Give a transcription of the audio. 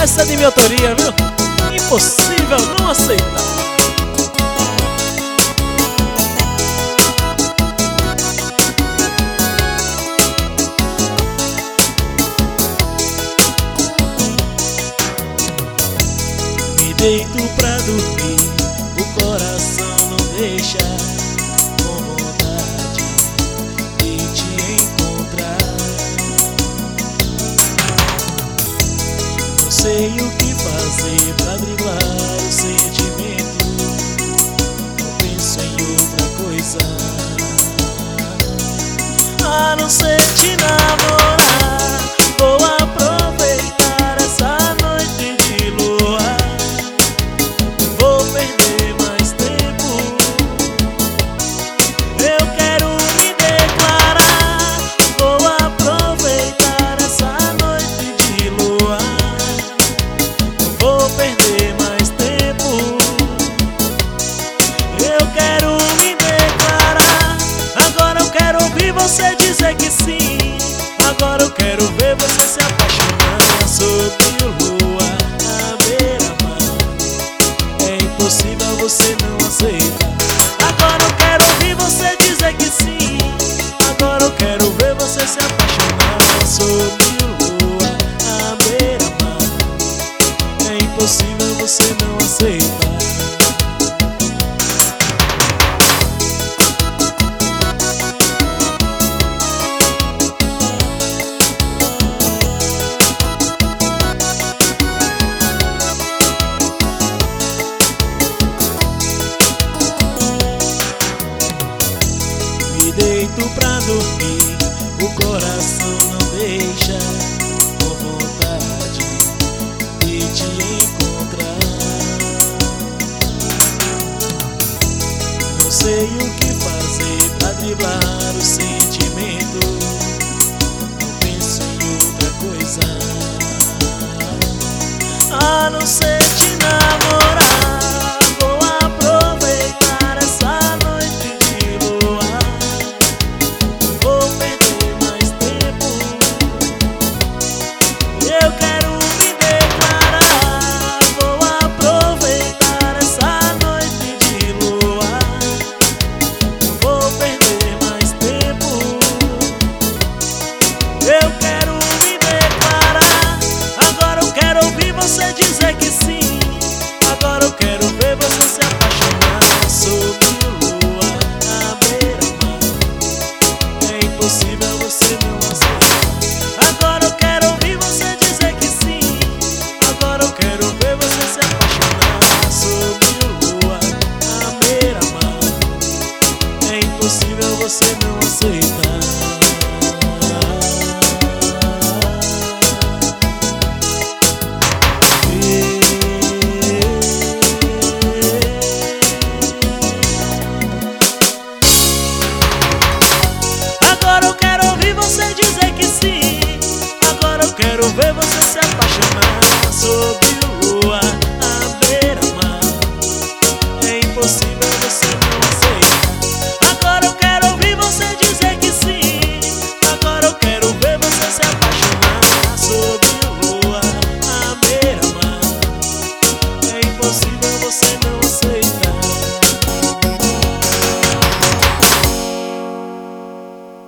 Essa é de minha autoria, viu? Impossível não aceitar. Me deito pra dormir, o coração não deixa, com vontade de te encontrar. Não sei o que fazer pra driblar o sentimento, não penso em outra coisa a não ser te namorar. Vou aproveitar essa noite de lua, vou perder mais tempo. Eu quero me declarar, vou aproveitar essa noite de lua, vou perder mais tempo. Eu quero me declarar, agora eu quero ouvir você dizer que sim. Agora eu quero ver você se apaixonar sobre lua à beira-mar. É impossível você não aceitar. Agora eu quero ouvir você dizer que sim. Agora eu quero ver você se apaixonar sobre lua à beira-mar. É impossível você não aceitar. Me deito pra dormir, o coração não deixa, com vontade de te encontrar. Não sei o que fazer pra driblar o sentimento, não penso em outra coisa a não ser